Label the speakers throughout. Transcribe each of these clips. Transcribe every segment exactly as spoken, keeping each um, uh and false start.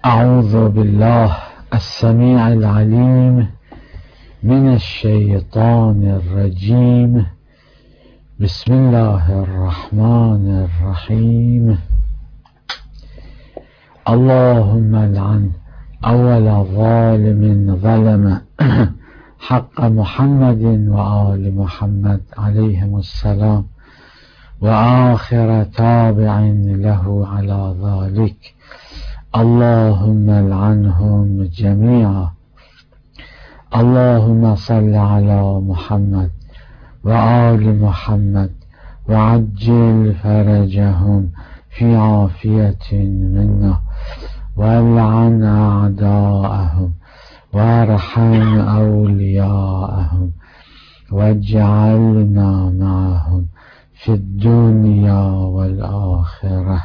Speaker 1: أعوذ بالله السميع العليم من الشيطان الرجيم. بسم الله الرحمن الرحيم. اللهم لعن أول ظالم ظلم حق محمد وآل محمد عليهم السلام، وآخر تابع له على ذلك. اللهم لعنهم جميعا. اللهم صل على محمد وآل محمد وعجل فرجهم في عافية منا، والعن أعداءهم وارحم أولياءهم، واجعلنا معهم في الدنيا والآخرة،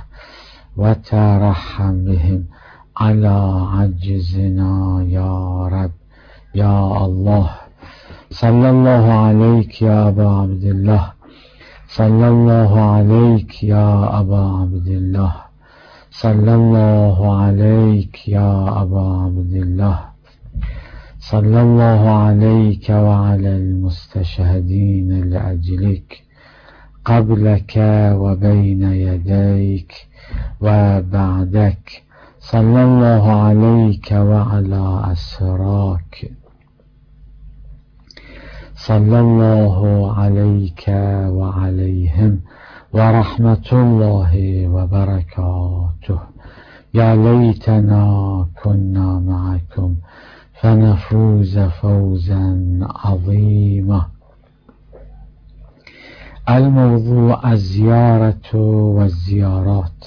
Speaker 1: وترحم بهم على عجزنا يا رب يا الله. صلى الله عليك يا أبا عبد الله، صلى الله عليك يا أبا عبد الله، صلى الله عليك يا أبا عبد الله، صلى الله عليك وعلى المستشهدين لأجلك قبلك وبين يديك وبعدك. صلى الله عليك وعلى أسراك، صلى الله عليك وعليهم ورحمة الله وبركاته. يا ليتنا كنا معكم فنفوز فوزا عظيما. الموضوع الزيارة والزيارات،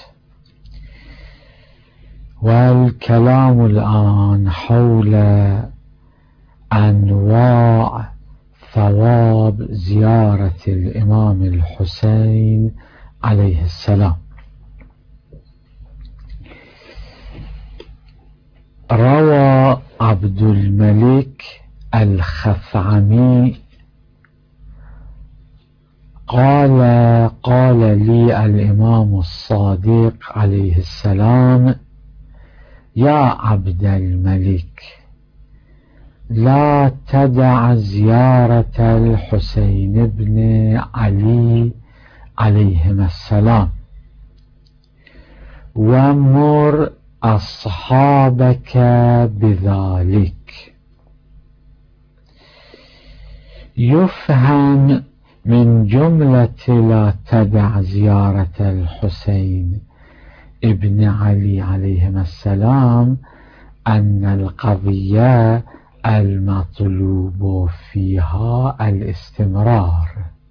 Speaker 1: والكلام الآن حول أنواع ثواب زيارة الإمام الحسين عليه السلام. روى عبد الملك الخثعمي قال قال لي الإمام الصادق عليه السلام: يا عبد الملك، لا تدع زيارة الحسين بن علي عليهما السلام، ومر أصحابك بذلك. يفهم من جملة لا تدع زيارة الحسين ابن علي عليهما السلام أن القضية المطلوب فيها الاستمرار،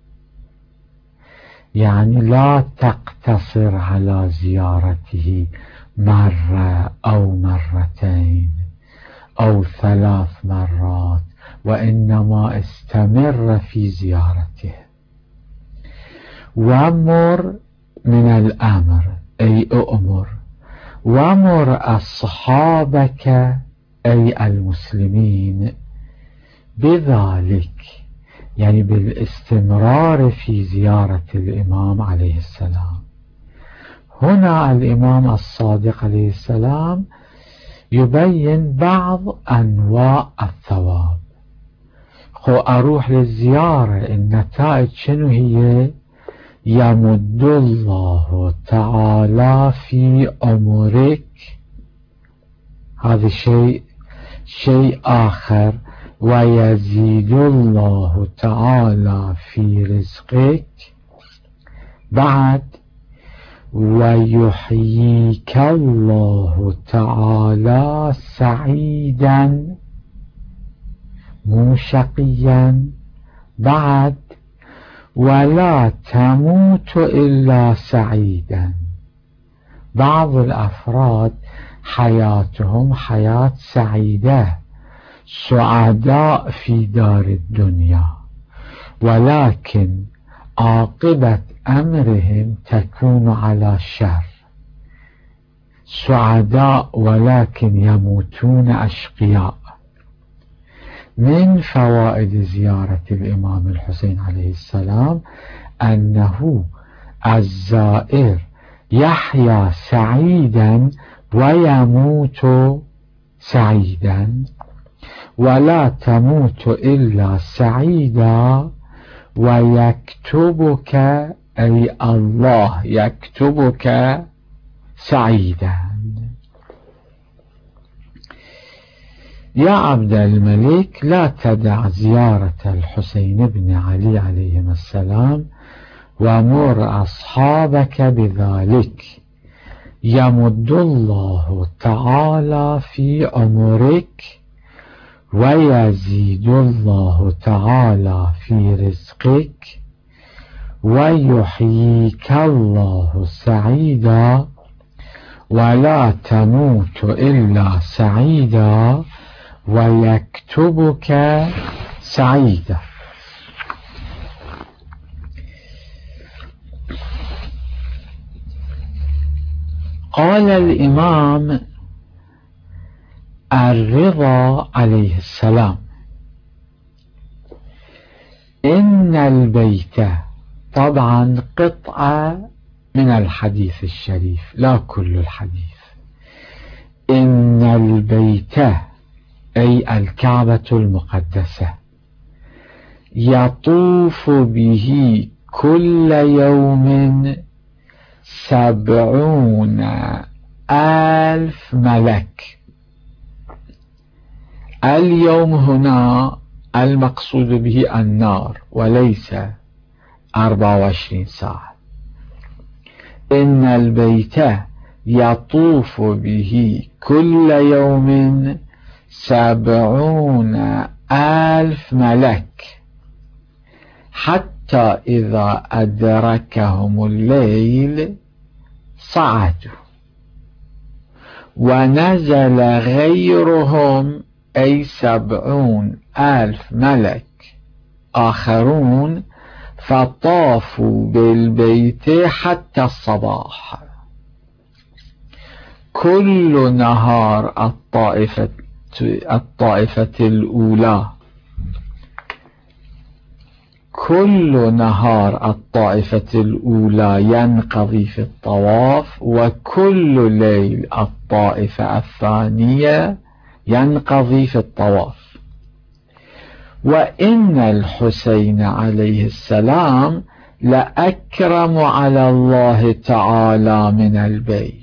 Speaker 1: يعني لا تقتصر على زيارته مرة أو مرتين أو ثلاث مرات، وإنما استمر في زيارته. وامر من الأمر أي أؤمر، وامر أصحابك أي المسلمين بذلك، يعني بالاستمرار في زيارة الإمام عليه السلام. هنا الإمام الصادق عليه السلام يبين بعض أنواع الثواب. خو أروح للزيارة، النتائج شنو هي؟ يمد الله تعالى في عمرك، هذا شيء شيء آخر، ويزيد الله تعالى في رزقك. بعد ويحييك الله تعالى سعيدا مو شقيا. بعد ولا تموت إلا سعيدا. بعض الأفراد حياتهم حياة سعيدة، سعداء في دار الدنيا، ولكن عاقبة أمرهم تكون على شر. سعداء ولكن يموتون أشقياء. من فوائد زيارة الإمام الحسين عليه السلام أنه الزائر يحيا سعيدا ويموت سعيدا، ولا تموت إلا سعيدا، ويكتبك أي الله يكتبك سعيدا. يا عبد الملك، لا تدع زيارة الحسين بن علي عليهما السلام، ومر أصحابك بذلك، يمد الله تعالى في عمرك، ويزيد الله تعالى في رزقك، ويحييك الله سعيدا، ولا تموت إلا سعيدا، ويكتبك سعيدا. قال الإمام الرضا عليه السلام: إن البيت، طبعا قطعة من الحديث الشريف لا كل الحديث، إن البيت أي الكعبة المقدسة يطوف به كل يوم سبعون ألف ملك. اليوم هنا المقصود به النار وليس أربعة وعشرين ساعة. إن البيت يطوف به كل يوم سبعون ألف ملك، حتى إذا أدركهم الليل صعدوا، ونزل غيرهم أي سبعون ألف ملك آخرون، فطافوا بالبيت حتى الصباح. كل نهار الطائفة الطائفة الأولى كل نهار الطائفة الأولى ينقضي في الطواف، وكل ليل الطائفة الثانية ينقضي في الطواف. وإن الحسين عليه السلام لأكرم على الله تعالى من البيت.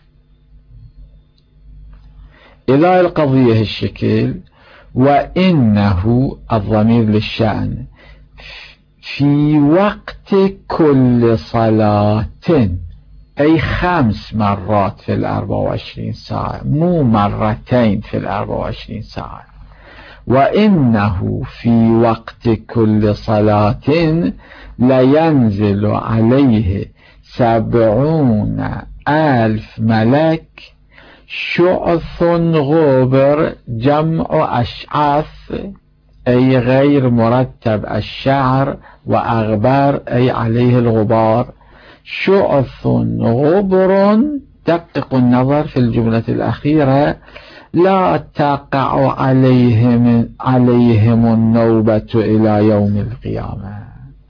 Speaker 1: إلى القضية الشكل: وإنه الضمير للشأن في وقت كل صلاة، أي خمس مرات في الأربع وعشرين ساعة، مو مرتين في الأربع وعشرين ساعة. وإنه في وقت كل صلاة لينزل عليه سبعون ألف ملك، شعث غبر، جمع أشعث أي غير مرتب الشعر، وأغبار أي عليه الغبار. شعث غبر، دققوا النظر في الجملة الأخيرة: لا تقع عليهم عليهم النوبة إلى يوم القيامة.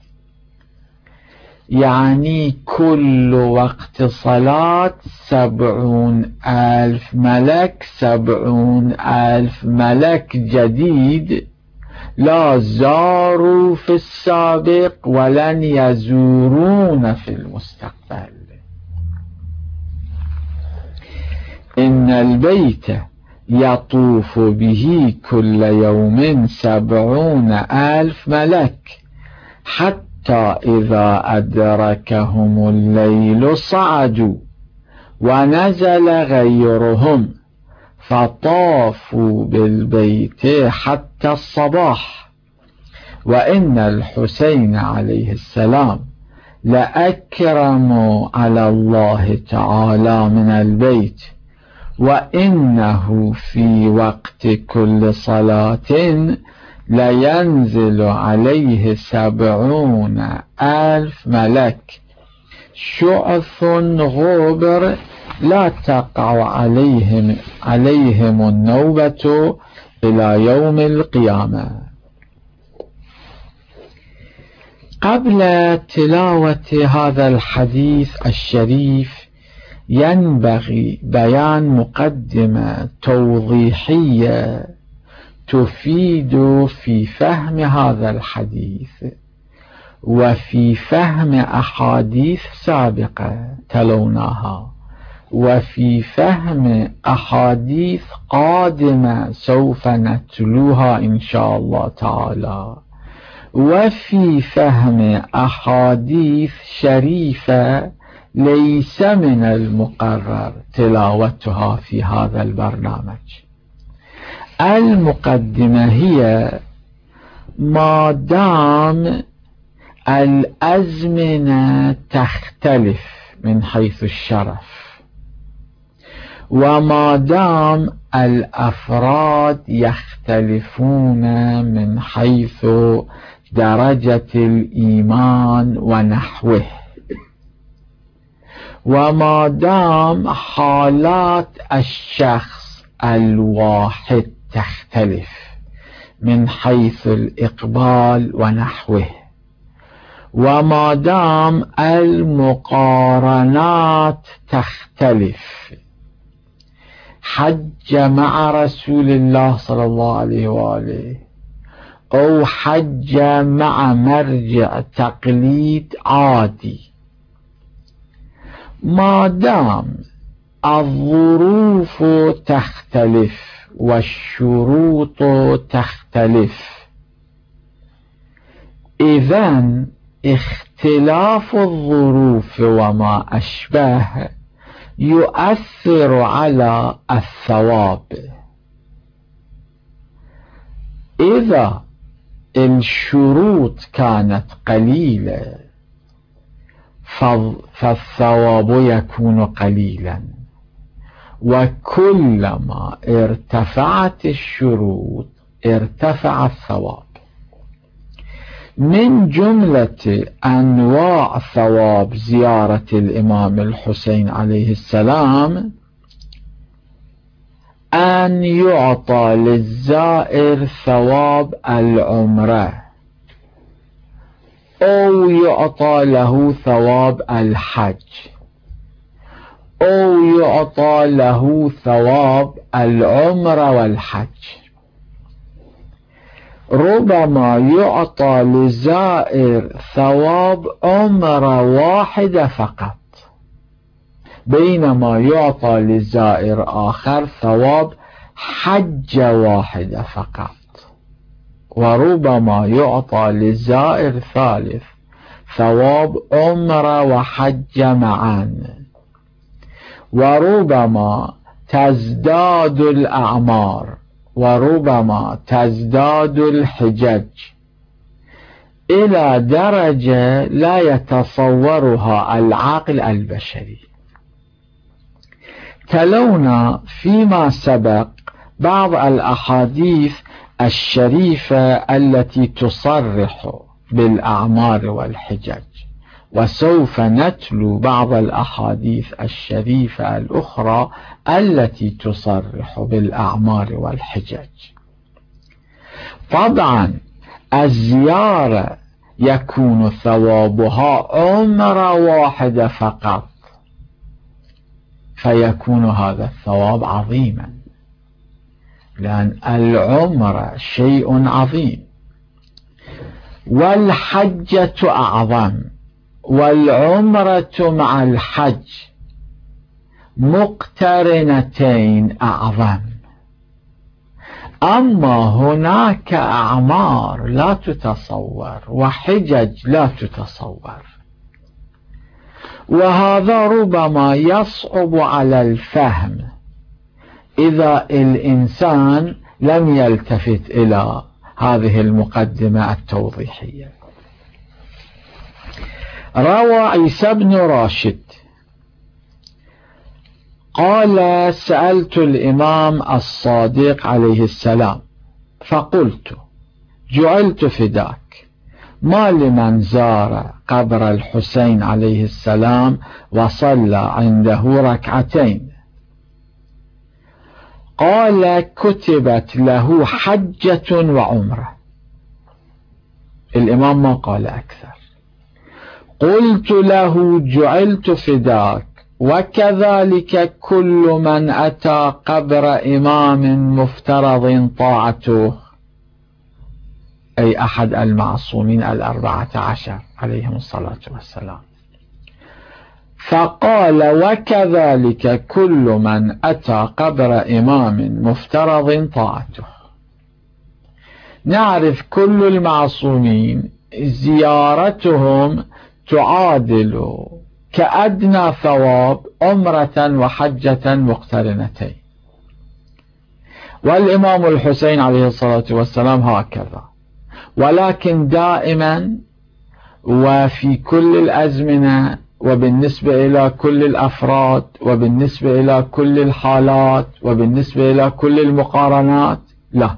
Speaker 1: يعني كل وقت صلاة سبعون ألف ملك، سبعون ألف ملك جديد لا زاروا في السابق ولن يزورون في المستقبل. إن البيت يطوف به كل يوم سبعون ألف ملك، حتى إذا أدركهم الليل صعدوا، ونزل غيرهم، فطافوا بالبيت حتى الصباح. وإن الحسين عليه السلام لأكرم على الله تعالى من البيت، وإنه في وقت كل صلاة لينزل عليه سبعون ألف ملك، شعث غبر، لا تقع عليهم عليهم النوبة إلى يوم القيامة. قبل تلاوة هذا الحديث الشريف ينبغي بيان مقدمة توضيحية تفيد في فهم هذا الحديث وفي فهم أحاديث سابقة تلوناها وفي فهم أحاديث قادمة سوف نتلوها إن شاء الله تعالى وفي فهم أحاديث شريفة ليس من المقرر تلاوتها في هذا البرنامج. المقدمة هي ما دام الأزمنة تختلف من حيث الشرف وما دام الأفراد يختلفون من حيث درجة الإيمان ونحوه وما دام حالات الشخص الواحد تختلف من حيث الإقبال ونحوه وما دام المقارنات تختلف، حج مع رسول الله صلى الله عليه وآله أو حج مع مرجع تقليد عادي، ما دام الظروف تختلف والشروط تختلف، إذن اختلاف الظروف وما أشبه يؤثر على الثواب. إذا الشروط كانت قليلة فالثواب يكون قليلا، وكلما ارتفعت الشروط ارتفع الثواب. من جملة أنواع ثواب زيارة الإمام الحسين عليه السلام أن يعطى للزائر ثواب العمرة أو يعطى له ثواب الحج أو يعطى له ثواب العمرة والحج. ربما يعطى للزائر ثواب عمرة واحدة فقط، بينما يعطى للزائر آخر ثواب حج واحدة فقط، وربما يعطى للزائر ثالث ثواب عمرة وحج معا، وربما تزداد الأعمار وربما تزداد الحجج إلى درجة لا يتصورها العقل البشري. تلونا فيما سبق بعض الأحاديث الشريفة التي تصرح بالأعمار والحجج، وسوف نتلو بعض الأحاديث الشريفة الأخرى التي تصرح بالأعمار والحجج. طبعا الزيارة يكون ثوابها عمرة واحدة فقط، فيكون هذا الثواب عظيما، لأن العمرة شيء عظيم، والحجة أعظم، والعمرة مع الحج مقترنتين أعظم. أما هناك أعمار لا تتصور وحجج لا تتصور، وهذا ربما يصعب على الفهم إذا الإنسان لم يلتفت إلى هذه المقدمة التوضيحية. روى عيسى بن راشد قال: سألت الإمام الصادق عليه السلام فقلت: جعلت فداك، ما لمن زار قبر الحسين عليه السلام وصلى عنده ركعتين؟ قال: كتبت له حجة وعمرة. الإمام ما قال أكثر. قلت له: جعلت فداك، وكذلك كل من أتى قبر إمام مفترض طاعته، أي أحد المعصومين الأربعة عشر عليهم الصلاة والسلام. فقال وكذلك كل من أتى قبر إمام مفترض طاعته. نعرف كل المعصومين زيارتهم تعادل كأدنى ثواب عمرة وحجة مقترنتين، والإمام الحسين عليه الصلاة والسلام هكذا. ولكن دائما وفي كل الأزمنة وبالنسبة إلى كل الأفراد وبالنسبة إلى كل الحالات وبالنسبة إلى كل المقارنات لا.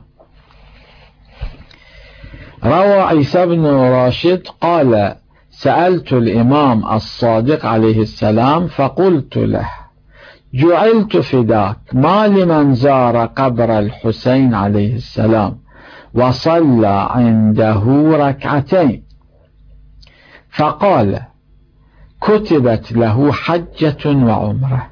Speaker 1: روى عيسى بن راشد قال سألت الإمام الصادق عليه السلام فقلت له جعلت فداك ما لمن زار قبر الحسين عليه السلام وصلى عنده ركعتين، فقال كتبت له حجة وعمرة.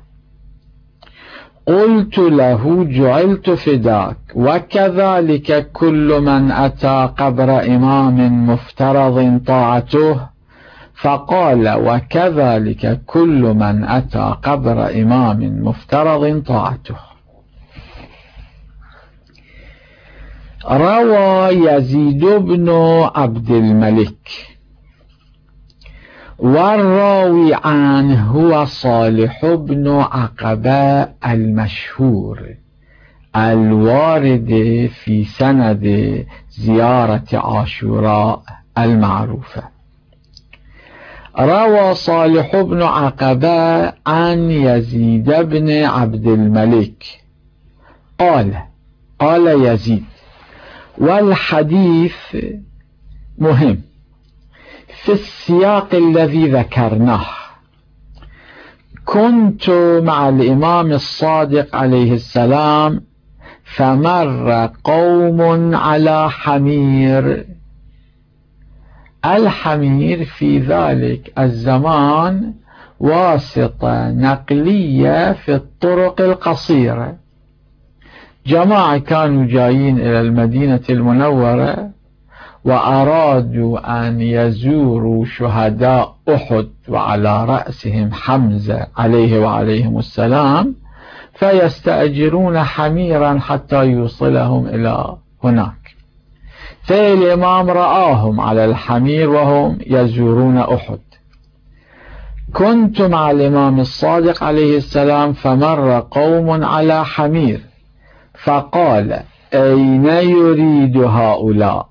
Speaker 1: قلت له جعلت فداك وكذلك كل من أتى قبر إمام مفترض طاعته، فقال وكذلك كل من أتى قبر إمام مفترض طاعته. روى يزيد بن عبد الملك والراوي عنه هو صالح بن عقبة المشهور الوارد في سند زيارة عاشوراء المعروفة. روى صالح بن عقبة عن يزيد بن عبد الملك قال قال يزيد، والحديث مهم في السياق الذي ذكرناه. كنت مع الإمام الصادق عليه السلام فمر قوم على حمير. الحمير في ذلك الزمان واسطة نقلية في الطرق القصيرة. جماعة كانوا جايين إلى المدينة المنورة وأرادوا أن يزوروا شهداء أحد وعلى رأسهم حمزة عليه وعليهم السلام، فيستأجرون حميرا حتى يوصلهم إلى هناك. فالإمام رآهم على الحمير وهم يزورون أحد. كنت مع الإمام الصادق عليه السلام فمر قوم على حمير فقال أين يريد هؤلاء؟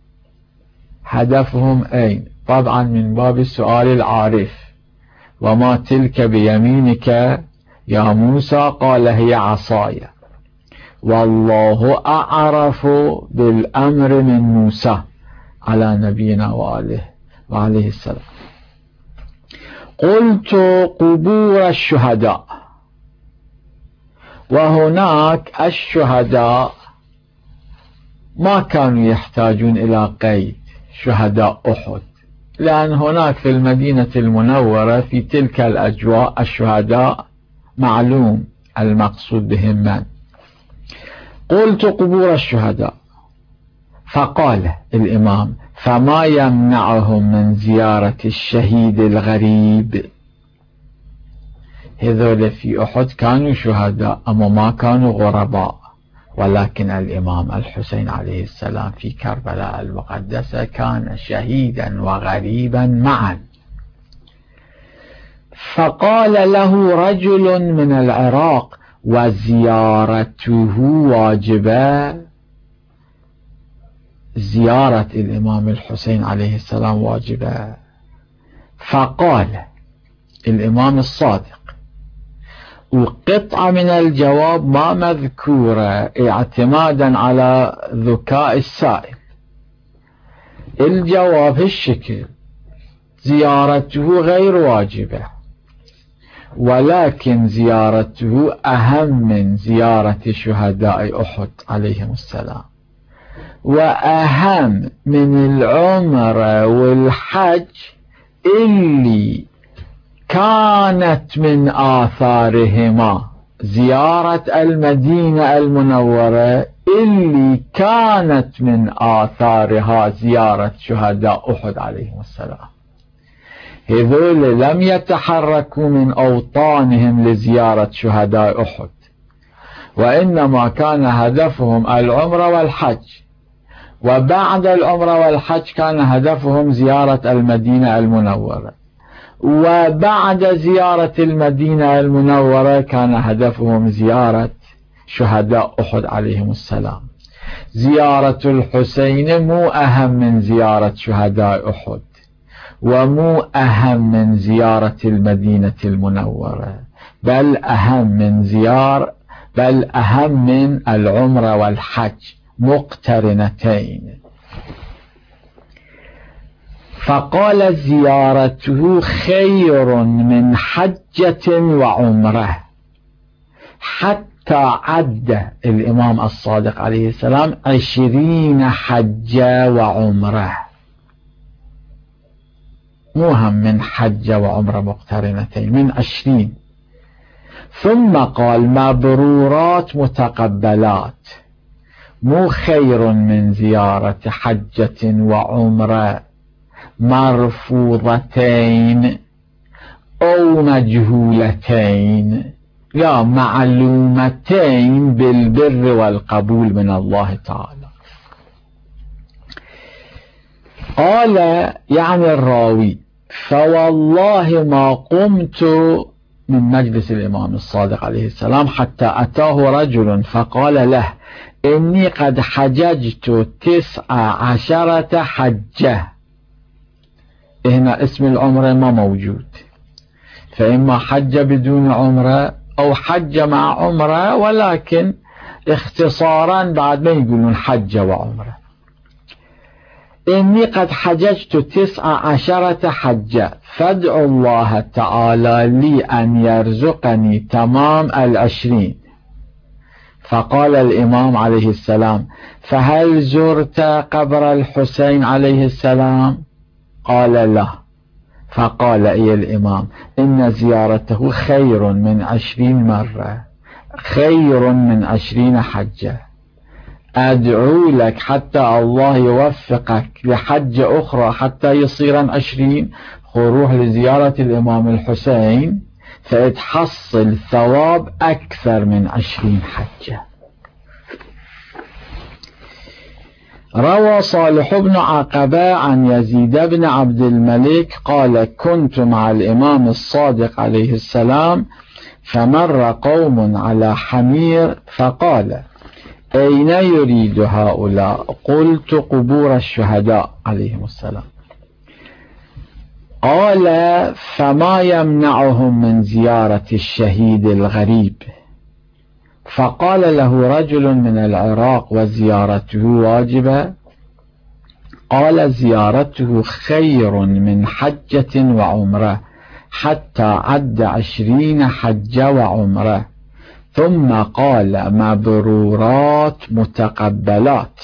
Speaker 1: هدفهم أين؟ طبعا من باب السؤال العارف. وما تلك بيمينك يا موسى؟ قال هي عصاي والله أعرف بالأمر من موسى على نبينا وآله وعليه السلام. قلت قبور الشهداء. وهناك الشهداء ما كانوا يحتاجون إلى قيد شهداء أحد، لأن هناك في المدينة المنورة في تلك الأجواء الشهداء معلوم المقصود بهم من. قلت قبور الشهداء، فقال الإمام فما يمنعهم من زيارة الشهيد الغريب؟ هذول في أحد كانوا شهداء أما ما كانوا غرباء، ولكن الإمام الحسين عليه السلام في كربلاء المقدسة كان شهيدا وغريبا معا. فقال له رجل من العراق وزيارته واجبة؟ زيارة الإمام الحسين عليه السلام واجبة. فقال الإمام الصادق، وقطعة من الجواب ما مذكورة اعتمادا على ذكاء السائل. الجواب هالشكل: زيارته غير واجبة، ولكن زيارته أهم من زيارة شهداء أحد عليهم السلام، وأهم من العمرة والحج اللي كانت من آثارهما زيارة المدينة المنورة اللي كانت من آثارها زيارة شهداء أحد عليهم السلام. هذول لم يتحركوا من أوطانهم لزيارة شهداء أحد، وإنما كان هدفهم العمرة والحج، وبعد العمرة والحج كان هدفهم زيارة المدينة المنورة، وبعد زيارة المدينة المنورة كان هدفهم زيارة شهداء أحد عليهم السلام. زيارة الحسين مو أهم من زيارة شهداء أحد، ومو أهم من زيارة المدينة المنورة، بل أهم من زيارة بل أهم من العمرة والحج مقترنتين. فقال زيارته خير من حجة وعمرة، حتى عد الإمام الصادق عليه السلام عشرين حجة وعمرة، مهم من حجة وعمرة مقترنتين، من عشرين. ثم قال مبرورات متقبلات، مو خير من زيارة حجة وعمرة مرفوضتين أو مجهولتين، لا معلومتين بالبر والقبول من الله تعالى. قال يعني الراوي فوالله ما قمت من مجلس الإمام الصادق عليه السلام حتى أتاه رجل فقال له إني قد حججت تسع عشرة حجة. هنا اسم العمرة ما موجود، فإما حج بدون عمرة أو حج مع عمرة، ولكن اختصارا بعد ما يقولون حج وعمرة. إني قد حججت تسع عشرة حجة فادعوا الله تعالى لي أن يرزقني تمام العشرين. فقال الإمام عليه السلام فهل زرت قبر الحسين عليه السلام؟ قال لا. فقال إيه الإمام إن زيارته خير من عشرين مرة، خير من عشرين حجة. أدعو لك حتى الله يوفقك لحجة أخرى حتى يصير عشرين، خروح لزيارة الإمام الحسين فيتحصل ثواب أكثر من عشرين حجة. روى صالح بن عقبة عن يزيد بن عبد الملك قال كنت مع الإمام الصادق عليه السلام فمر قوم على حمير فقال أين يريد هؤلاء؟ قلت قبور الشهداء عليهم السلام. قال فما يمنعهم من زيارة الشهيد الغريب؟ فقال له رجل من العراق وزيارته واجبة؟ قال زيارته خير من حجة وعمرة، حتى عد عشرين حجة وعمرة. ثم قال مبرورات متقبلات.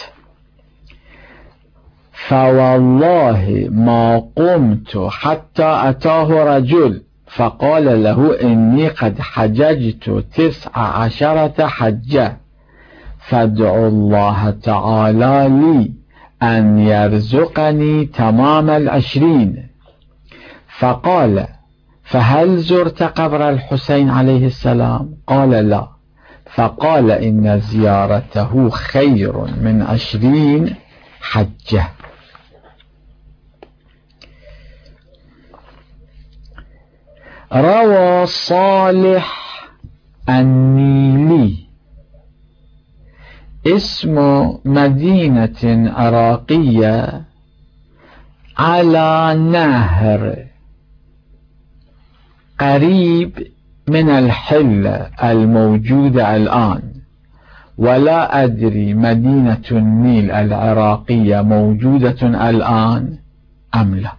Speaker 1: فوالله ما قمت حتى أتاه رجل فقال له إني قد حججت تسع عشرة حجة فادعوا الله تعالى لي أن يرزقني تمام العشرين. فقال فهل زرت قبر الحسين عليه السلام؟ قال لا. فقال إن زيارته خير من عشرين حجة. روى صالح النيلي اسم مدينة عراقية على نهر قريب من الحلة الموجودة الآن، ولا أدري مدينة النيل العراقية موجودة الآن أم لا.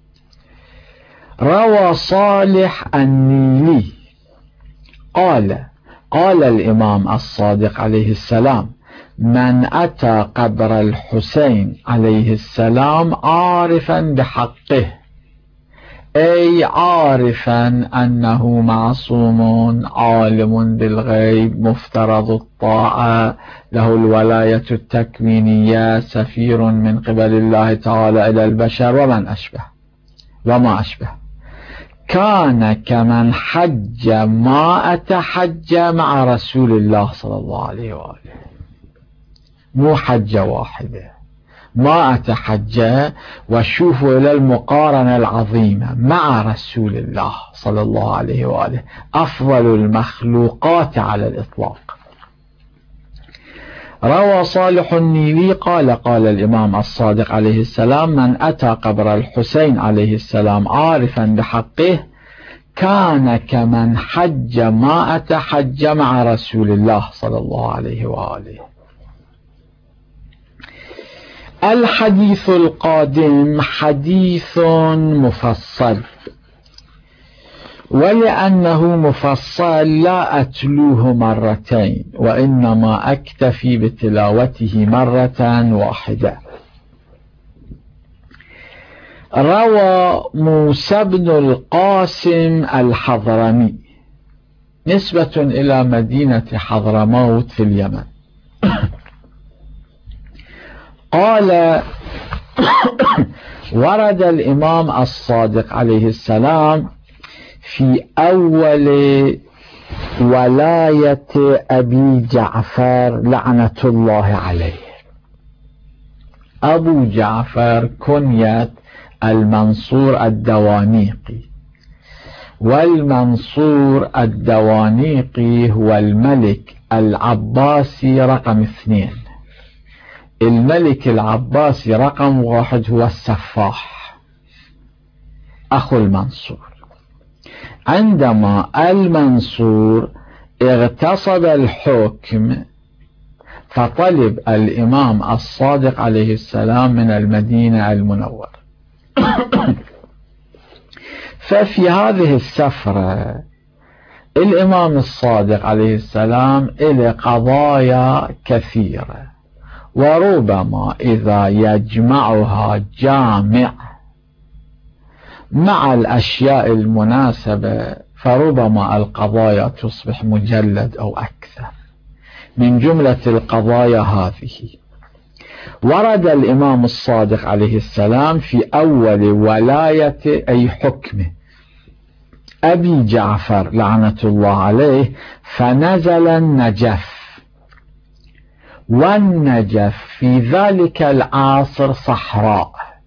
Speaker 1: روى صالح النيلي قال قال الإمام الصادق عليه السلام من أتى قبر الحسين عليه السلام عارفا بحقه أي عارفا أنه معصوم عالم بالغيب مفترض الطاعة له الولاية التكوينية سفير من قبل الله تعالى إلى البشر ومن أشبه وما أشبه. كان كمن حج ما أتحج مع رسول الله صلى الله عليه وآله، مو حجة واحدة، ما أتحج. وشوفوا إلى المقارنة العظيمة مع رسول الله صلى الله عليه وآله أفضل المخلوقات على الإطلاق. روى صالح النيلي قال قال الإمام الصادق عليه السلام: من أتى قبر الحسين عليه السلام عارفا بحقه كان كمن حج ما أتحج مع رسول الله صلى الله عليه وآله. الحديث القادم حديث مفصل، ولأنه مفصل لا أتلوه مرتين، وإنما أكتفي بتلاوته مرة واحدة. روى موسى بن القاسم الحضرمي نسبة إلى مدينة حضرموت في اليمن قال: ورد الإمام الصادق عليه السلام في أول ولاية أبي جعفر لعنة الله عليه. أبو جعفر كنية المنصور الدوانيقي، والمنصور الدوانيقي هو الملك العباسي رقم اثنين. الملك العباسي رقم واحد هو السفاح أخو المنصور. عندما المنصور اغتصب الحكم فطلب الإمام الصادق عليه السلام من المدينة المنورة. ففي هذه السفرة الإمام الصادق عليه السلام إلى قضايا كثيرة، وربما إذا يجمعها جامع مع الأشياء المناسبة فربما القضايا تصبح مجلد أو أكثر. من جملة القضايا هذه: ورد الإمام الصادق عليه السلام في أول ولاية أي حكمه أبي جعفر لعنة الله عليه فنزل النجف، والنجف في ذلك العصر صحراء،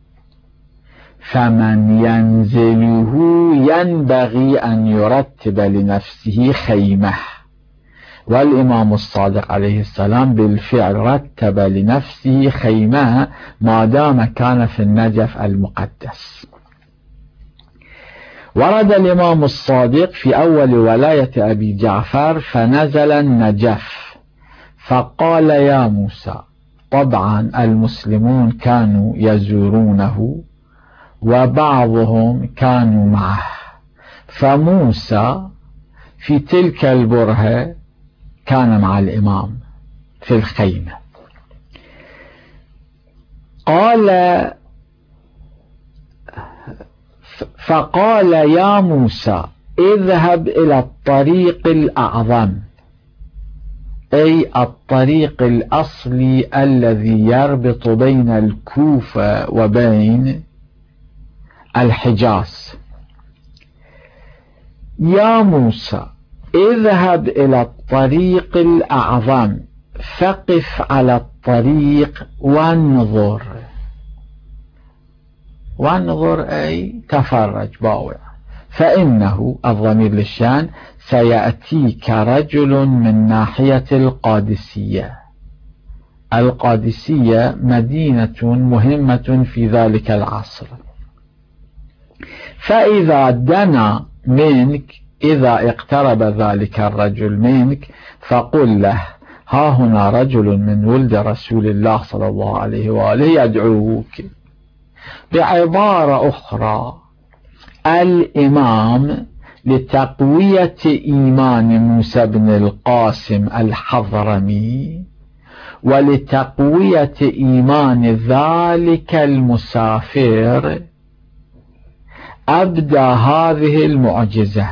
Speaker 1: فمن ينزله ينبغي أن يرتب لنفسه خيمة. والإمام الصادق عليه السلام بالفعل رتب لنفسه خيمة ما دام كان في النجف المقدس. ورد الإمام الصادق في أول ولاية أبي جعفر فنزل النجف فقال: يا موسى. طبعا المسلمون كانوا يزورونه وبعضهم كانوا معه، فموسى في تلك البرهة كان مع الإمام في الخيمة. قال فقال: يا موسى اذهب إلى الطريق الأعظم، أي الطريق الأصلي الذي يربط بين الكوفة وبين الحجاز. يا موسى اذهب إلى الطريق الأعظم فقف على الطريق وانظر. وانظر أي تفرج باوع، فإنه الضمير للشان سيأتيك رجل من ناحية القادسية. القادسية مدينة مهمة في ذلك العصر، فإذا دنا منك، إذا اقترب ذلك الرجل منك فقل له: ها هنا رجل من ولد رسول الله صلى الله عليه وآله يدعوك. بعبارة أخرى، الإمام لتقوية إيمان موسى بن القاسم الحضرمي ولتقوية إيمان ذلك المسافر أبدى هذه المعجزة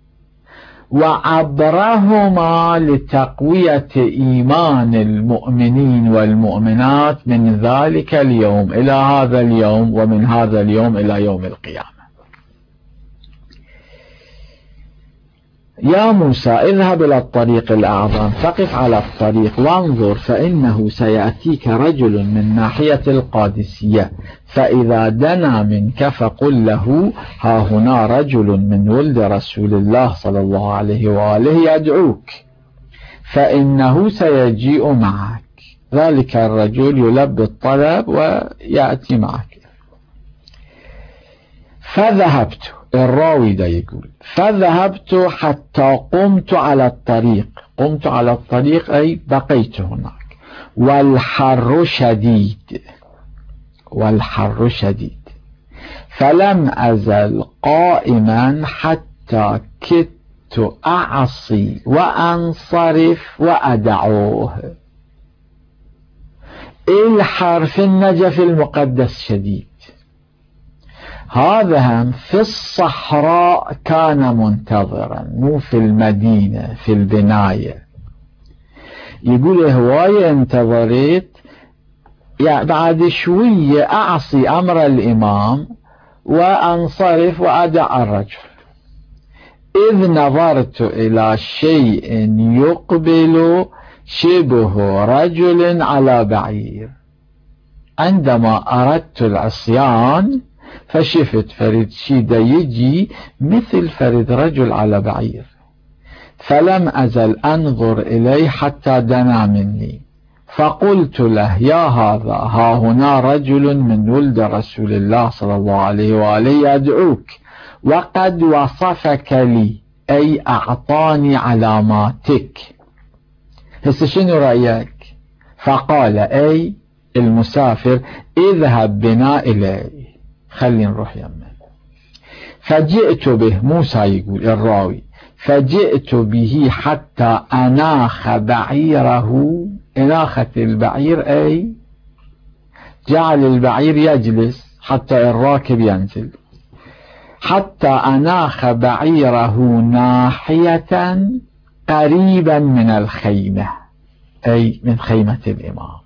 Speaker 1: وعبرهما لتقوية إيمان المؤمنين والمؤمنات من ذلك اليوم إلى هذا اليوم، ومن هذا اليوم إلى يوم القيامة. يا موسى اذهب إلى الطريق الأعظم فقف على الطريق وانظر، فإنه سيأتيك رجل من ناحية القادسية، فإذا دنا منك فقل له ها هنا رجل من ولد رسول الله صلى الله عليه وآله يدعوك، فإنه سيجيء معك. ذلك الرجل يلبي الطلب ويأتي معك. فذهبت، الراوي ده يقول فذهبت حتى قمت على الطريق، قمت على الطريق أي بقيت هناك، والحر شديد، والحر شديد، فلم أزل قائما حتى كدت أعصي وأنصرف وأدعوه. الحر في النجف المقدس شديد، هذا هم في الصحراء كان منتظرا، مو في المدينة في البناية. يقول هواية انتظرت، يعني بعد شوية أعصي أمر الإمام وأنصرف وأدع الرجل، إذ نظرت إلى شيء يقبل شبه رجل على بعير. عندما أردت العصيان فشفت فرد شيدا يجي مثل فرد رجل على بعير، فلم أزل أنظر إليه حتى دنا مني، فقلت له يا هذا ها هنا رجل من ولد رسول الله صلى الله عليه وآله يدعوك، وقد وصفك لي أي أعطاني علاماتك، هسه شنو رأيك؟ فقال أي المسافر اذهب بنا إليه، خلينا نروح يمه. فجئت به، موسى يقول الراوي فجئت به حتى أناخ بعيره، أناخة البعير أي جعل البعير يجلس حتى الراكب ينزل، حتى أناخ بعيره ناحية قريبا من الخيمة أي من خيمة الإمام.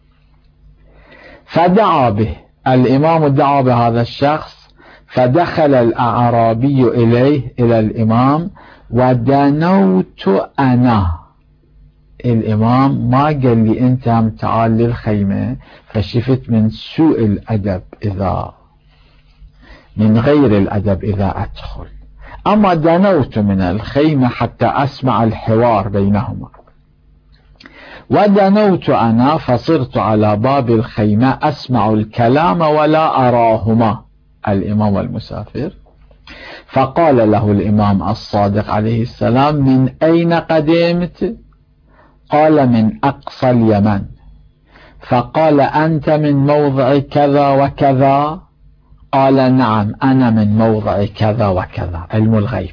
Speaker 1: فدعا به، الإمام دعا بهذا الشخص، فدخل الأعرابي إليه إلى الإمام ودنوت أنا. الإمام ما قال لي أنت هم تعال للخيمة، فشفت من سوء الأدب إذا من غير الأدب إذا أدخل، أما دنوت من الخيمة حتى أسمع الحوار بينهما. ودنوت أنا فصرت على باب الخيمة أسمع الكلام ولا أراهما، الإمام والمسافر. فقال له الإمام الصادق عليه السلام من أين قدمت؟ قال من أقصى اليمن. فقال أنت من موضع كذا وكذا؟ قال نعم أنا من موضع كذا وكذا، علم الغيب.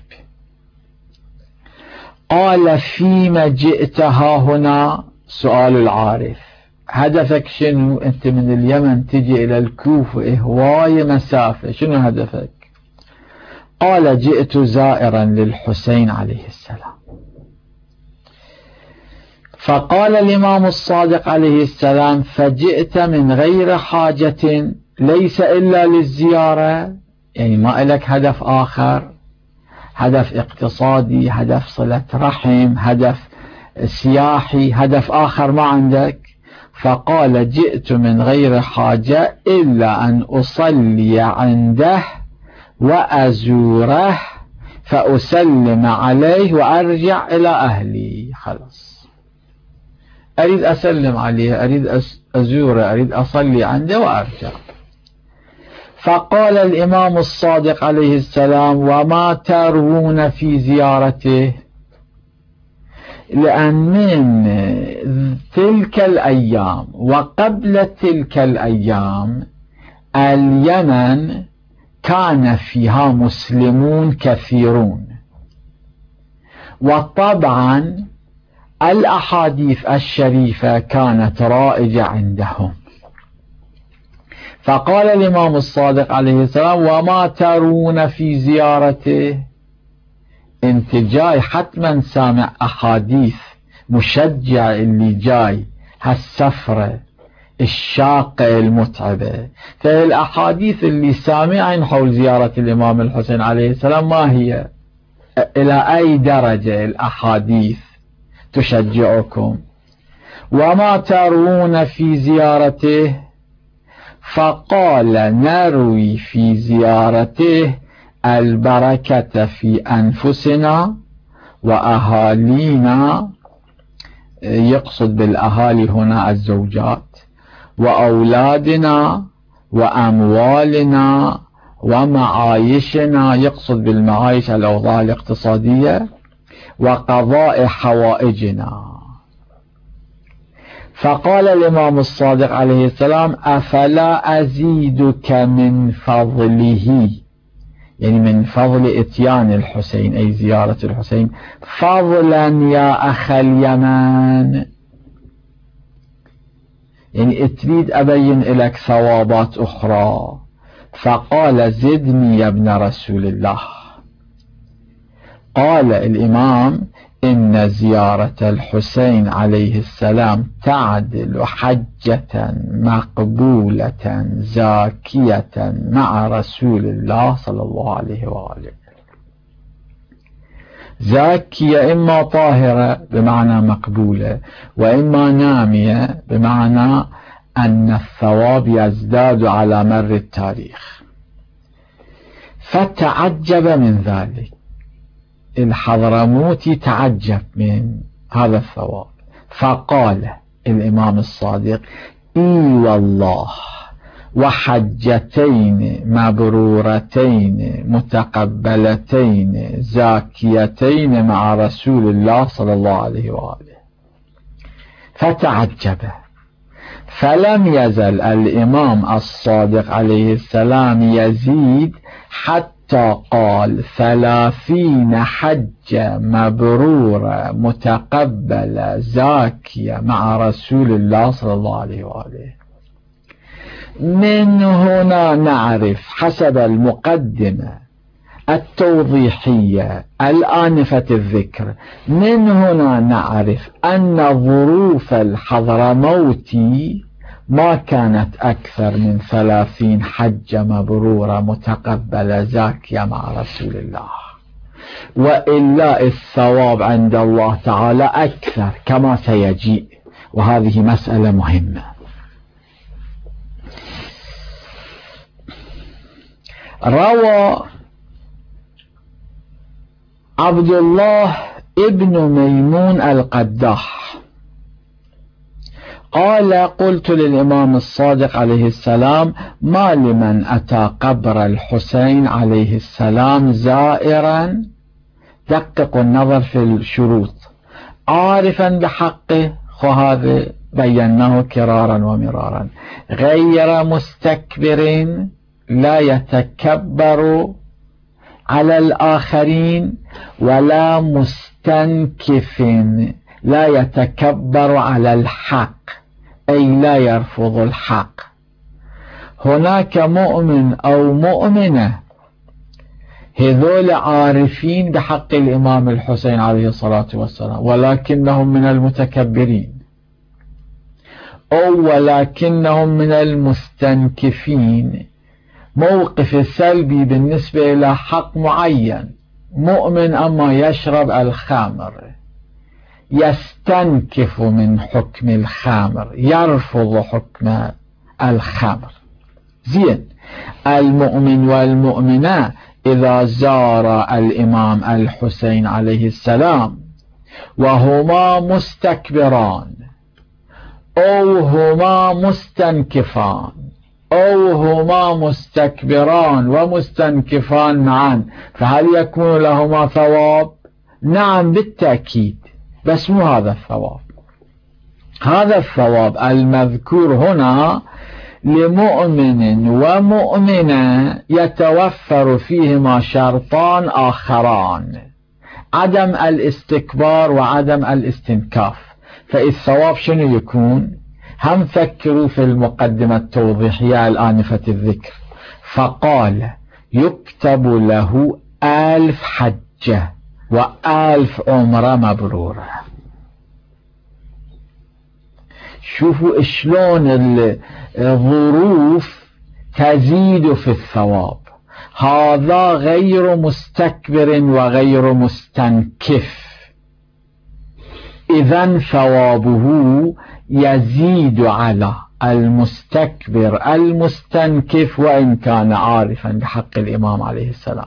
Speaker 1: قال فيما جئت ها هنا؟ سؤال العارف، هدفك شنو؟ أنت من اليمن تجي إلى الكوفة هواية مسافة، شنو هدفك؟ قال جئت زائرا للحسين عليه السلام. فقال الإمام الصادق عليه السلام فجئت من غير حاجة ليس إلا للزيارة، يعني ما لك هدف آخر، هدف اقتصادي، هدف صلة رحم، هدف سياحي، هدف آخر ما عندك؟ فقال جئت من غير حاجة إلا أن أصلي عنده وأزوره فأسلم عليه وأرجع إلى أهلي. خلاص، أريد أسلم عليه، أريد أزوره، أريد أصلي عنده وأرجع. فقال الإمام الصادق عليه السلام وما تروون في زيارته؟ لأن من تلك الأيام وقبل تلك الأيام اليمن كان فيها مسلمون كثيرون، وطبعا الأحاديث الشريفة كانت رائجة عندهم، فقال الإمام الصادق عليه السلام: وما ترون في زيارته؟ انت جاي حتما سامع أحاديث مشجع اللي جاي هالسفرة الشاقة المتعبة، فالأحاديث اللي سامعين حول زيارة الإمام الحسين عليه السلام ما هي؟ إلى أي درجة الأحاديث تشجعكم؟ وما ترون في زيارته؟ فقال: نروي في زيارته البركة في أنفسنا وأهالينا، يقصد بالأهالي هنا الزوجات، وأولادنا وأموالنا ومعايشنا، يقصد بالمعايش الأوضاع الاقتصادية، وقضاء حوائجنا. فقال الإمام الصادق عليه السلام: أفلا أزيدك من فضله، يعني من فضل إتيان الحسين أي زيارة الحسين، فضلا يا أخ اليمن، يعني تريد أبين لك ثوابات أخرى. فقال: زدني يا ابن رسول الله. قال الإمام: إن زيارة الحسين عليه السلام تعدل حجة مقبولة زاكية مع رسول الله صلى الله عليه وآله. زاكية إما طاهرة بمعنى مقبولة، وإما نامية بمعنى أن الثواب يزداد على مر التاريخ. فتعجب من ذلك الحضرموتي، تعجب من هذا الثواب، فقال الإمام الصادق: إي والله، وحجتين مبرورتين متقبلتين زاكيتين مع رسول الله صلى الله عليه وآله. فتعجب، فلم يزل الإمام الصادق عليه السلام يزيد حتى قال: ثلاثين حجة مبرورة متقبلة زاكية مع رسول الله صلى الله عليه وآله. من هنا نعرف حسب المقدمة التوضيحية الآنفة الذكر، من هنا نعرف أن ظروف الحضرموتي ما كانت أكثر من ثلاثين حجة مبرورة متقبلة زاكية مع رسول الله، وإلا الثواب عند الله تعالى أكثر كما سيجيء، وهذه مسألة مهمة. روى عبد الله ابن ميمون القداح قال: قلت للإمام الصادق عليه السلام: ما لمن أتى قبر الحسين عليه السلام زائرا، دقق النظر في الشروط، عارفا بحقه، وهذا بيناه كرارا ومرارا، غير مستكبر، لا يتكبر على الآخرين، ولا مستنكف، لا يتكبر على الحق، أي لا يرفض الحق. هناك مؤمن أو مؤمنة هذول عارفين بحق الإمام الحسين عليه الصلاة والسلام، ولكنهم من المتكبرين، أو ولكنهم من المستنكفين، موقف سلبي بالنسبة إلى حق معين. مؤمن أما يشرب الخمر، يستنكف من حكم الخمر، يرفض حكم الخمر. زين، المؤمن والمؤمنة إذا زار الإمام الحسين عليه السلام وهما مستكبران أو هما مستنكفان أو هما مستكبران ومستنكفان معا، فهل يكون لهما ثواب؟ نعم بالتأكيد، بس مو هذا الثواب. هذا الثواب المذكور هنا لمؤمن ومؤمنة يتوفر فيهما شرطان آخران: عدم الاستكبار وعدم الاستنكاف. فالثواب شنو يكون؟ هم فكروا في المقدمة التوضيحية الآنفة الذكر، فقال يكتب له ألف حجة وألف عمرة مبرورة. شوفوا شلون الظروف تزيد في الثواب. هذا غير مستكبر وغير مستنكف، إذن ثوابه يزيد على المستكبر المستنكف وإن كان عارفا بحق الإمام عليه السلام.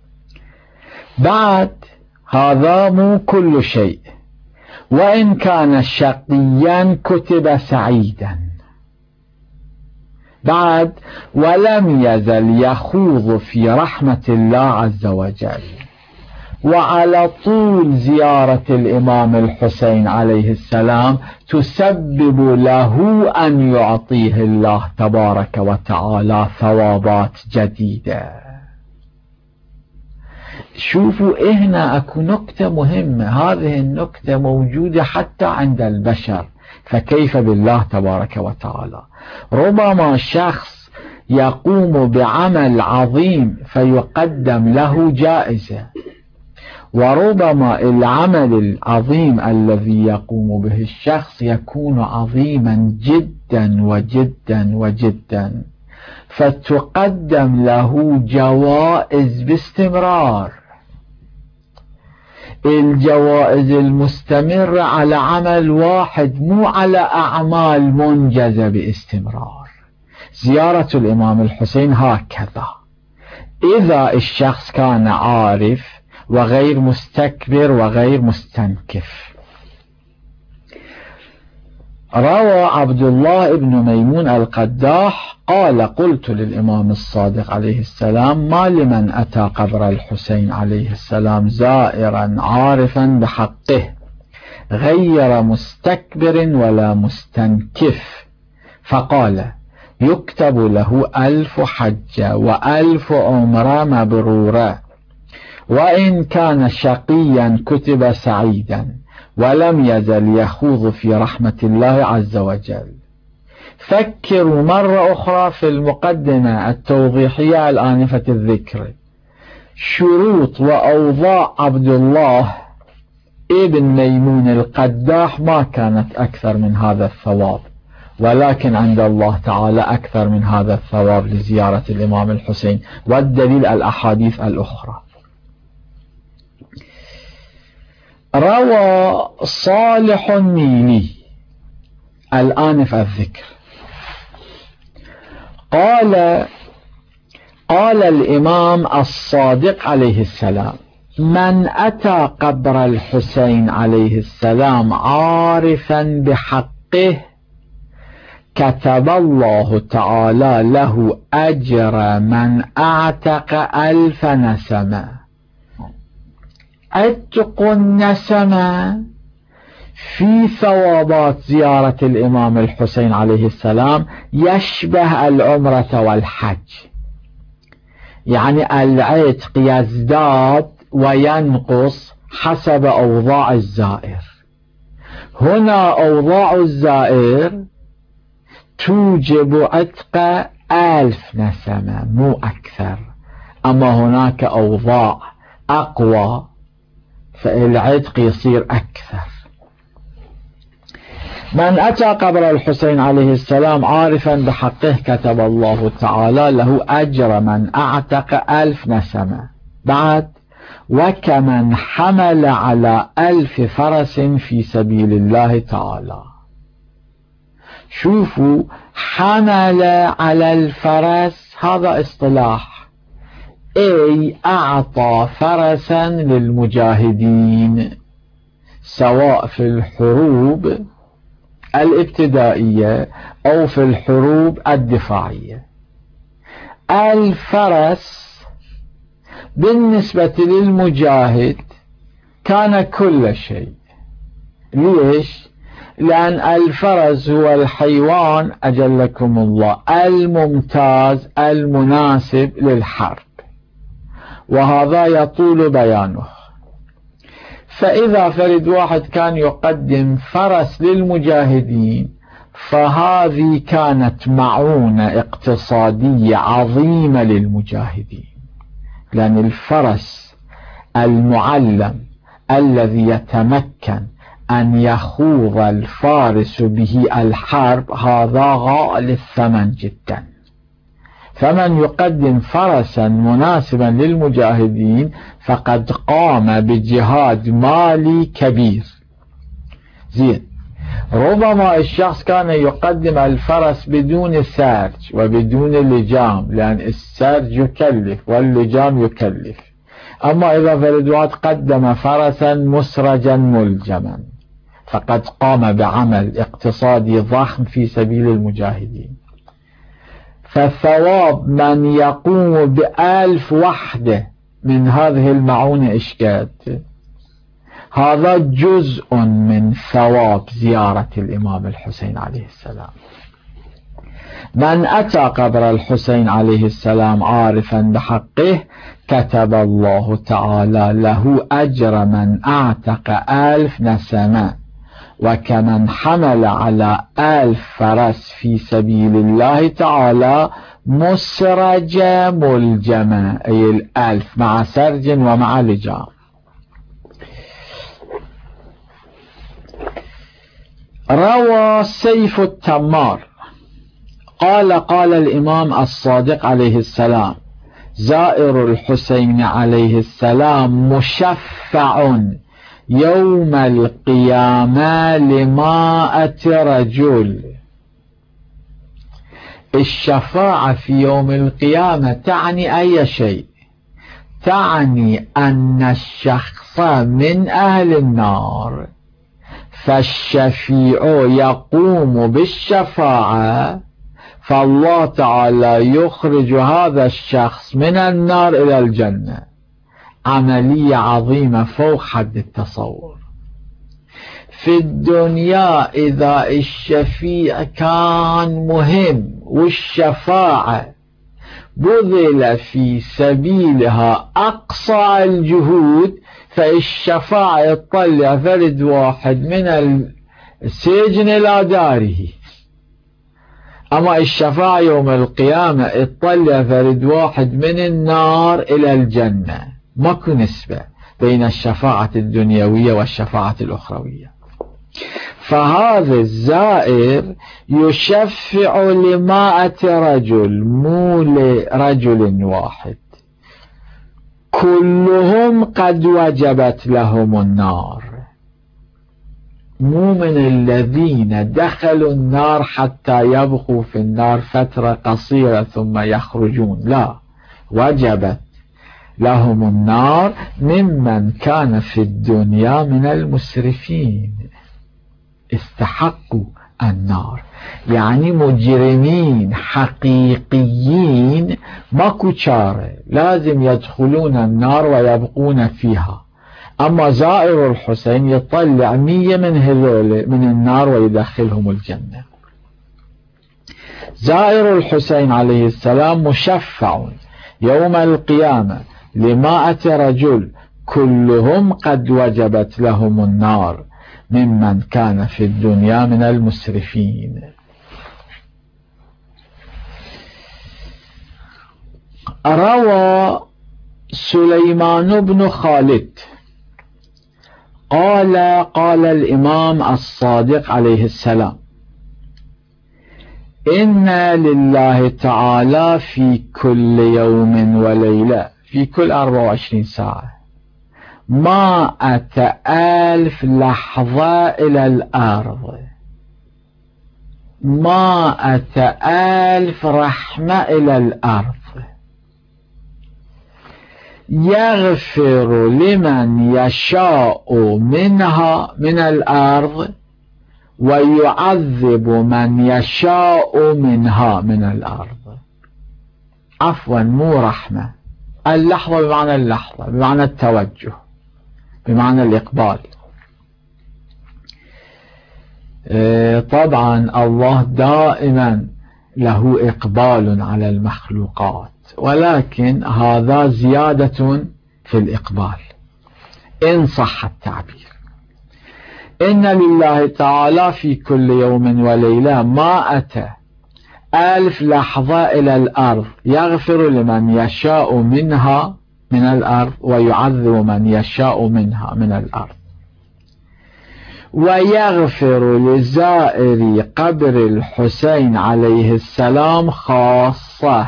Speaker 1: بعد هذا مو كل شيء، وإن كان شقيا كتب سعيدا. بعد ولم يزل يخوض في رحمة الله عز وجل، وعلى طول زيارة الإمام الحسين عليه السلام تسبب له أن يعطيه الله تبارك وتعالى ثوابات جديدة. شوفوا هنا أكو نكتة مهمة، هذه النكتة موجودة حتى عند البشر، فكيف بالله تبارك وتعالى؟ ربما شخص يقوم بعمل عظيم فيقدم له جائزة، وربما العمل العظيم الذي يقوم به الشخص يكون عظيما جدا وجدا وجدا، فتقدم له جوائز باستمرار. الجوائز المستمرة على عمل واحد، مو على أعمال منجزة باستمرار. زيارة الإمام الحسين هكذا، إذا الشخص كان عارف وغير مستكبر وغير مستنكف. روى عبد الله بن ميمون القداح قال قلت للإمام الصادق عليه السلام ما لمن أتى قبر الحسين عليه السلام زائرا عارفا بحقه غير مستكبر ولا مستنكف؟ فقال يكتب له ألف حجة وألف عمرة مبرورة، وإن كان شقيا كتب سعيدا، ولم يزل يخوض في رحمة الله عز وجل. فكروا مرة أخرى في المقدمة التوضيحية الآنفة الذكر، شروط وأوضاع عبد الله ابن ميمون القداح ما كانت أكثر من هذا الثواب، ولكن عند الله تعالى أكثر من هذا الثواب لزيارة الإمام الحسين، والدليل الأحاديث الأخرى. روى صالح النيلي الآنف الذكر قال قال الإمام الصادق عليه السلام من أتى قبر الحسين عليه السلام عارفا بحقه كتب الله تعالى له أجر من أعتق ألف نسمة. عتق النسمة في ثوابات زيارة الإمام الحسين عليه السلام يشبه العمرة والحج، يعني العتق يزداد وينقص حسب أوضاع الزائر. هنا أوضاع الزائر توجب عتق ألف نسمة مو أكثر، أما هناك أوضاع أقوى فالعتق يصير أكثر. من أتى قبر الحسين عليه السلام عارفا بحقه كتب الله تعالى له أجر من أعتق ألف نسمة. بعد وكمن حمل على ألف فرس في سبيل الله تعالى. شوفوا حمل على الفرس هذا اصطلاح، أي أعطى فرسا للمجاهدين سواء في الحروب الابتدائية أو في الحروب الدفاعية. الفرس بالنسبة للمجاهد كان كل شيء. ليش؟ لأن الفرس هو الحيوان أجلكم الله الممتاز المناسب للحرب، وهذا يطول بيانه. فإذا فرد واحد كان يقدم فرس للمجاهدين فهذه كانت معونة اقتصادية عظيمة للمجاهدين، لأن الفرس المعلم الذي يتمكن أن يخوض الفارس به الحرب هذا غالي الثمن جدا، فمن يقدم فرسا مناسبا للمجاهدين فقد قام بجهاد مالي كبير. زين، ربما الشخص كان يقدم الفرس بدون سرج وبدون لجام، لأن السرج يكلف واللجام يكلف. أما إذا فردوات قدم فرسا مسرجا ملجما فقد قام بعمل اقتصادي ضخم في سبيل المجاهدين. فالثواب من يقوم بألف وحدة من هذه المعونة إشكاد، هذا جزء من ثواب زيارة الإمام الحسين عليه السلام. من أتى قبر الحسين عليه السلام عارفا بحقه كتب الله تعالى له أجر من أعتق ألف نسمة، وكمن حمل على ألف فرس في سبيل الله تعالى مسرج ملجمة، أي الألف مع سرج ومع لجام. روى سيف التمار قال قال الإمام الصادق عليه السلام: زائر الحسين عليه السلام مشفع يوم القيامة لمائة رجل. الشفاعة في يوم القيامة تعني أي شيء؟ تعني أن الشخص من أهل النار، فالشفيع يقوم بالشفاعة، فالله تعالى يخرج هذا الشخص من النار إلى الجنة. عملية عظيمة فوق حد التصور. في الدنيا إذا الشفيع كان مهم والشفاعة بذل في سبيلها أقصى الجهود، فالشفاعة يطلع فرد واحد من السجن إلى داره. أما الشفاعة يوم القيامة يطلع فرد واحد من النار إلى الجنة. ماكو نسبة بين الشفاعة الدنيوية والشفاعة الأخروية. فهذا الزائر يشفع لمائة رجل مو لرجل واحد، كلهم قد وجبت لهم النار، مو من الذين دخلوا النار حتى يبقوا في النار فترة قصيرة ثم يخرجون، لا، وجبت لهم النار ممن كان في الدنيا من المسرفين، استحقوا النار، يعني مجرمين حقيقيين، ماكو چاره، لازم يدخلون النار ويبقون فيها. أما زائر الحسين يطلع مية من هذول من النار ويدخلهم الجنة. زائر الحسين عليه السلام مشفع يوم القيامة لمائة رجل كلهم قد وجبت لهم النار ممن كان في الدنيا من المسرفين. روى سليمان بن خالد قال قال الإمام الصادق عليه السلام: إن لله تعالى في كل يوم وليلة، في كل أربع وعشرين ساعة، مائة ألف لحظة إلى الأرض، مائة ألف رحمة إلى الأرض، يغفر لمن يشاء منها من الأرض ويعذب من يشاء منها من الأرض. عفوا، مو رحمة، اللحظة بمعنى اللحظة، بمعنى التوجه، بمعنى الإقبال. طبعا الله دائما له إقبال على المخلوقات، ولكن هذا زيادة في الإقبال إن صح التعبير. إن لله تعالى في كل يوم وليلة مائة ألف لحظة إلى الأرض، يغفر لمن يشاء منها من الأرض ويعذب من يشاء منها من الأرض. ويغفر لزائر قبر الحسين عليه السلام خاصة.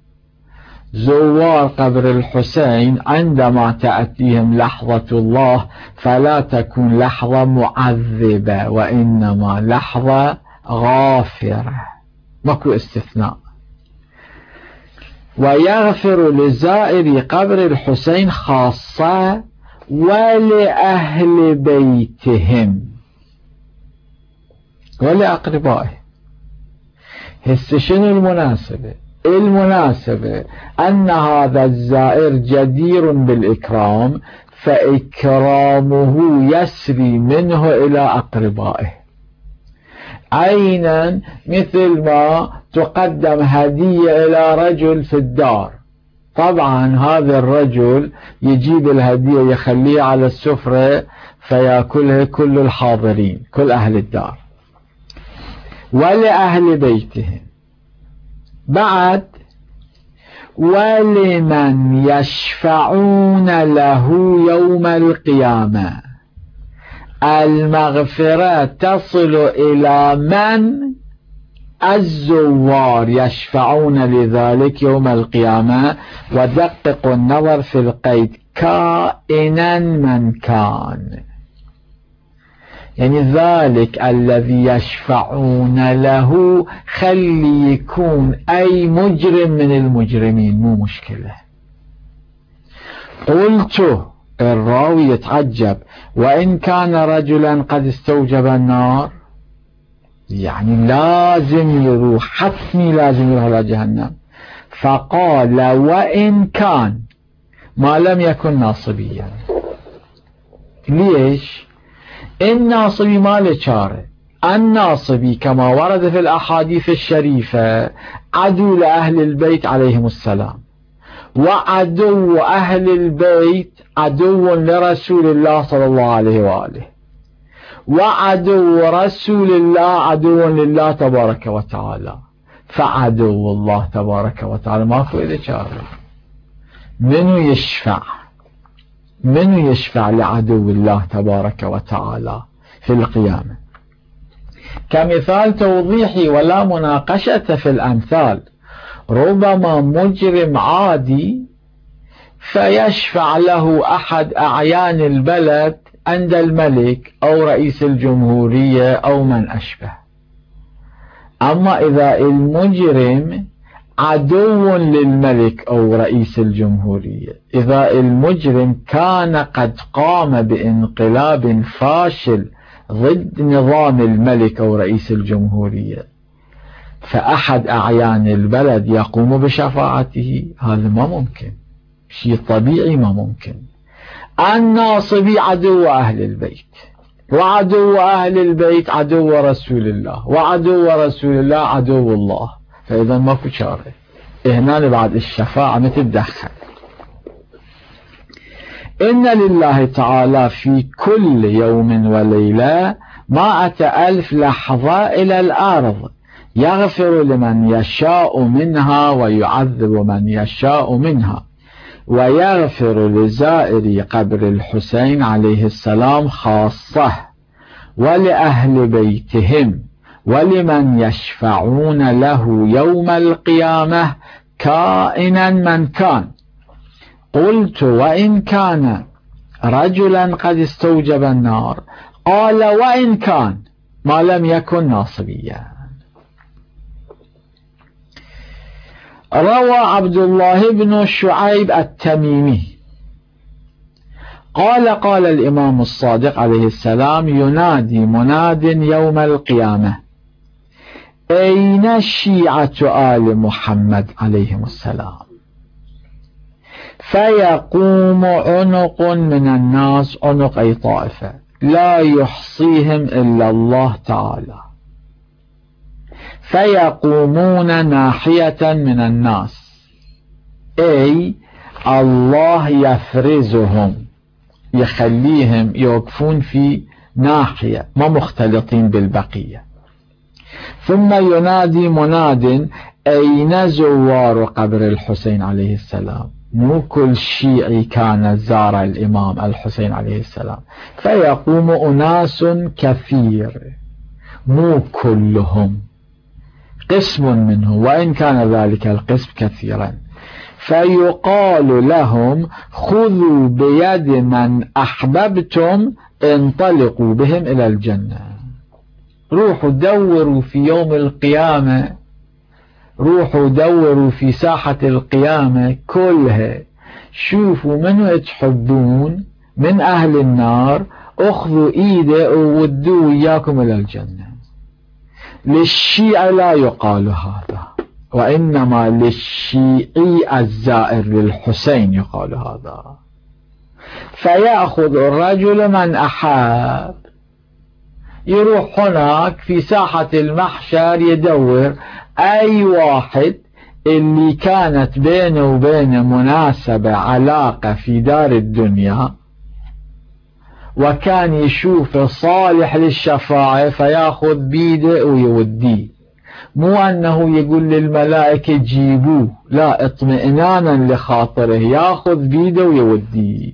Speaker 1: زوار قبر الحسين عندما تأتيهم لحظة الله فلا تكون لحظة معذبة، وإنما لحظة غافرة، ماكو استثناء. ويغفر لزائر قبر الحسين خاصة ولأهل بيتهم ولأقربائه. هسه شنو المناسبة؟ المناسبة أن هذا الزائر جدير بالإكرام، فإكرامه يسري منه إلى أقربائه، عينا مثل ما تقدم هدية إلى رجل في الدار، طبعا هذا الرجل يجيب الهدية يخليها على السفرة فيأكلها كل الحاضرين، كل أهل الدار. ولأهل بيتهم. بعد ولمن يشفعون له يوم القيامة. المغفرة تصل إلى من؟ الزوار يشفعون لذلك يوم القيامة. ودقق النظر في القيد، كائنا من كان، يعني ذلك الذي يشفعون له خلي يكون أي مجرم من المجرمين، مو مشكلة. قلت، الراوي يتعجب، وإن كان رجلا قد استوجب النار، يعني لازم يروح، حتمي لازم يروح على جهنم. فقال وإن كان، ما لم يكن ناصبيا. ليش؟ الناصبي ما له چاره. الناصبي كما ورد في الأحاديث الشريفة عدو لأهل البيت عليهم السلام، وعدو أهل البيت عدو لرسول الله صلى الله عليه وآله، وعدو رسول الله عدو لله تبارك وتعالى. فعدو الله تبارك وتعالى ما في إذا چاره. منو يشفع؟ من يشفع لعدو الله تبارك وتعالى في القيامة؟ كمثال توضيحي ولا مناقشة في الأمثال، ربما مجرم عادي فيشفع له أحد أعيان البلد عند الملك أو رئيس الجمهورية أو من أشبه. أما إذا المجرم عدو للملك أو رئيس الجمهورية، إذا المجرم كان قد قام بانقلاب فاشل ضد نظام الملك أو رئيس الجمهورية، فأحد أعيان البلد يقوم بشفاعته، هذا ما ممكن، شيء طبيعي ما ممكن. الناصبي عدو أهل البيت، وعدو أهل البيت عدو رسول الله، وعدو رسول الله عدو الله، فإذا ما في شاره. هنا بعد الشفاعة ما تتدخل. إن لله تعالى في كل يوم وليلة مائة ألف لحظة إلى الأرض، يغفر لمن يشاء منها ويعذب من يشاء منها. ويغفر لزائر قبر الحسين عليه السلام خاصة، ولأهل بيتهم، ولمن يشفعون له يوم القيامة كائنا من كان. قلت وإن كان رجلا قد استوجب النار، قال وإن كان ما لم يكن ناصبيا. روى عبد الله بن شعيب التميمي قال قال الإمام الصادق عليه السلام ينادي مناد يوم القيامة أين شيعة آل محمد عليهم السلام؟ فيقوم عنق من الناس، عنق أي طائفة لا يحصيهم إلا الله تعالى، فيقومون ناحية من الناس، أي الله يفرزهم، يخليهم يوقفون في ناحية ما مختلطين بالبقية. ثم ينادي مناد أين زوار قبر الحسين عليه السلام؟ مو كل شيعي كان زار الإمام الحسين عليه السلام، فيقوم أناس كثير مو كلهم، قسم منه وإن كان ذلك القسم كثيرا، فيقال لهم خذوا بيد من أحببتم انطلقوا بهم إلى الجنة. روحوا دوروا في يوم القيامة، روحوا دوروا في ساحة القيامة كلها، شوفوا منو تحبون من أهل النار، أخذوا إيده وودوا إياكم إلى الجنة. للشيعة لا يقال هذا، وإنما للشيعي الزائر للحسين يقال هذا. فيأخذ الرجل من أحب، يروح هناك في ساحة المحشر يدور أي واحد اللي كانت بينه وبينه مناسبة علاقة في دار الدنيا وكان يشوفه صالح للشفاعة، فياخذ بيده ويوديه. مو أنه يقول للملائكة جيبوه، لا، اطمئنانا لخاطره ياخذ بيده ويوديه.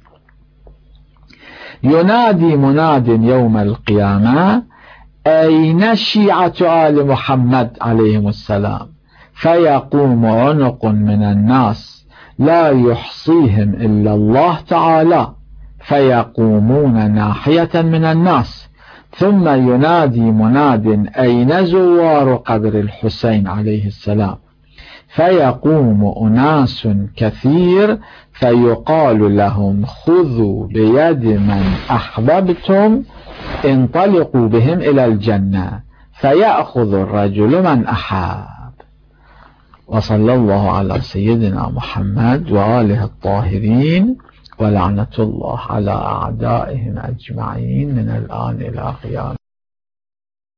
Speaker 1: ينادي مناد يوم القيامة أين شيعة آل محمد عليهم السلام؟ فيقوم عنق من الناس لا يحصيهم إلا الله تعالى، فيقومون ناحية من الناس. ثم ينادي مناد أين زوار قبر الحسين عليه السلام؟ فيقوم أناس كثير فيقال لهم خذوا بيد من أحببتم انطلقوا بهم إلى الجنة، فيأخذ الرجل من أحب. وصلى الله على سيدنا محمد وآله الطاهرين، ولعنة الله على أعدائهم أجمعين من الآن إلى قيام